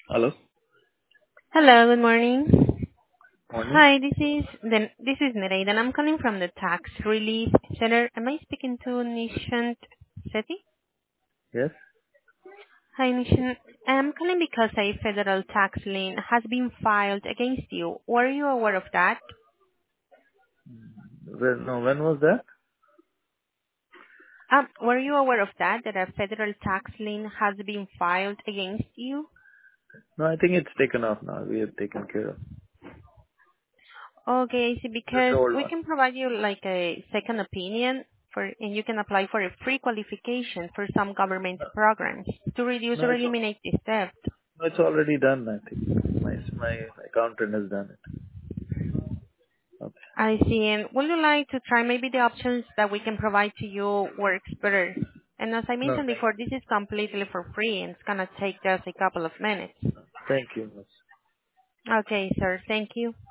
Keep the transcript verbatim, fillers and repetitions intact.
Hello. Hello, good morning. Morning. Hi, this is the, this is Nereida, and I'm calling from the Tax Relief Center. Am I speaking to Nishant Sethi? Yes. Hi, Nishant. I'm calling because a federal tax lien has been filed against you. Were you aware of that? When, no, when was that? Um, were you aware of that, that a federal tax lien has been filed against you? No, I think it's taken off now. We have taken care of Okay, I see, this because old we one. can provide you like a second opinion for, and you can apply for a free qualification for some government No, programs to reduce no, or it's al- eliminate this debt. no, it's already done. I think my my accountant has done it. Okay. I see. And would you like to try maybe the options that we can provide to you works better? And as I No, mentioned thank before, this is completely for free and it's gonna take just a couple of minutes. thank you much. Okay, sir. Thank you.